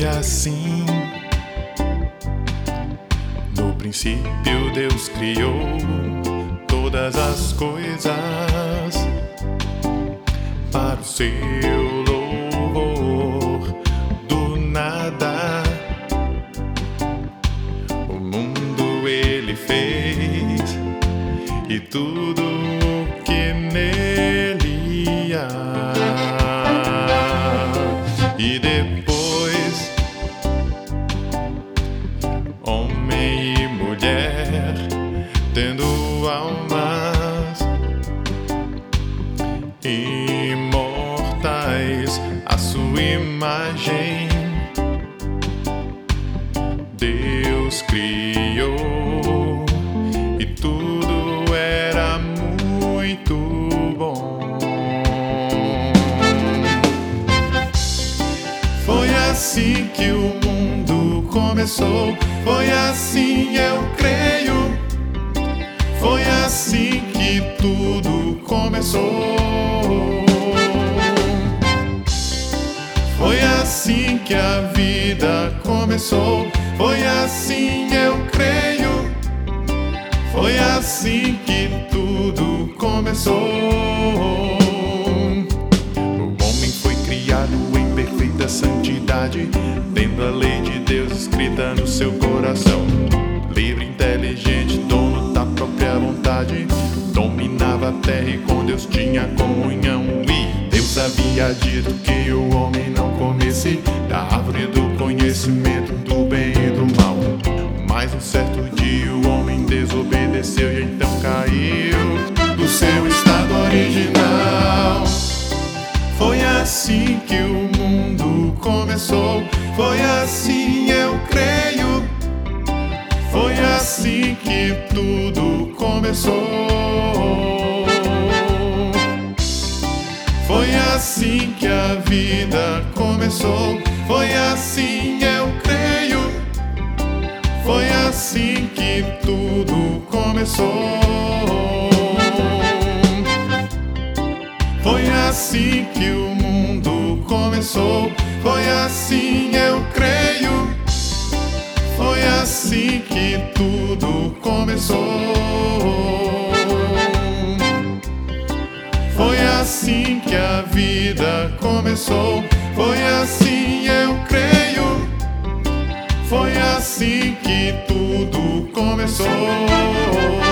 assim. No princípio Deus criou todas as coisas para o seu louvor. Do nada o mundo Ele fez e tudo o que nele há. E depois, homem e mulher, tendo almas imortais à sua imagem, Deus criou e tudo era muito bom. Foi assim que o mundo começou, foi assim eu creio, foi assim que tudo começou. Foi assim que a vida começou, foi assim eu creio, foi assim que tudo começou. O homem foi criado em perfeita santidade, tendo a lei de Deus escrita no seu coração. Livre, inteligente, dono da própria vontade, dominava a terra e com Deus tinha comunhão. E Deus havia dito que o homem não comesse da árvore do conhecimento do bem e do mal. Mas um certo dia o homem desobedeceu e então caiu do seu estado original. Foi assim que o mundo começou, foi assim eu creio, foi assim que tudo começou. Foi assim que a vida começou, foi assim eu creio, foi assim que tudo começou. Foi assim que o mundo começou, foi assim eu creio, foi assim que tudo começou. Foi assim que a vida começou, foi assim eu creio, foi assim que tudo começou.